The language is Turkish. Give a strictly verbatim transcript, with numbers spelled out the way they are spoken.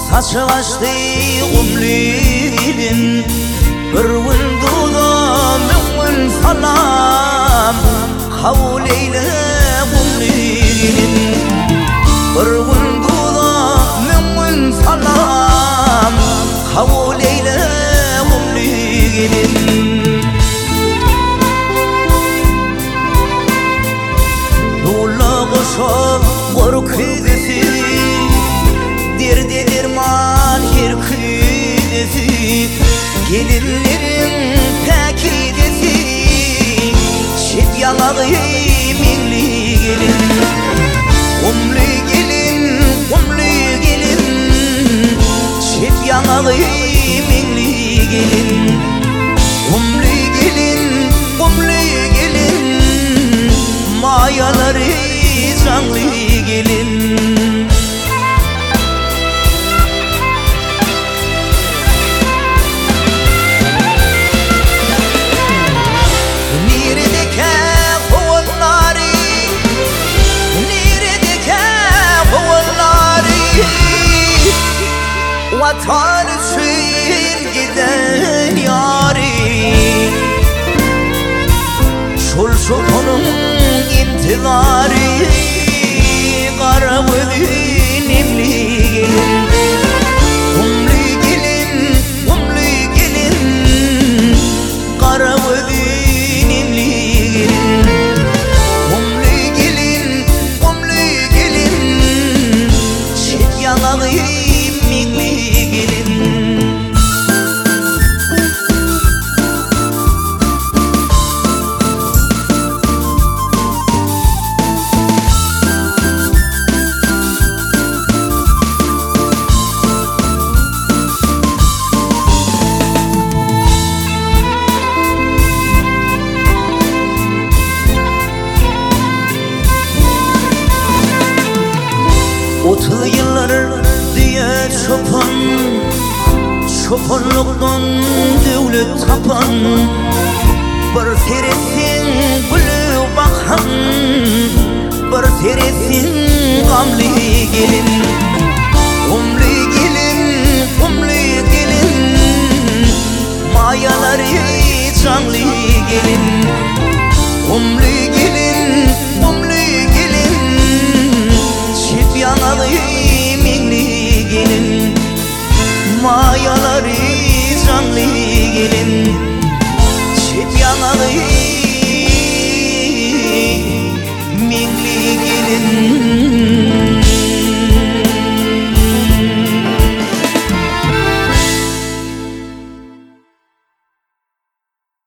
saçı açtı umlilin bir vınduda mümin salam kavul eyle umlilin bir vınduda mümin salam kavul eyle umlilin Nula koşa korkudesi derdi derman her kıydesi gelinlerin pekidesi şit yalağı minli gelin umlu gelin umlu gelin şit yalağı minli gelin umlu gelin umlu gelin mayaları canlı gelin Vatan için giden yâri Şul şopunun intizari Karavudin imli gelin Umli gelin, umli gelin Karavudin imli gelin Umli gelin, umli gelin Şit yanağı Otuz yıllar diye çopan Çopanlıktan devlet tapan Bir seresin gülü bakan Bir seresin gamlı gelin Umlu gelin, umlu gelin Mayaları canlı gelin Umlu gelin, umlu gelin Şit yanalı minli gelin Mayaları canlı gelin Şit yanalı minli gelin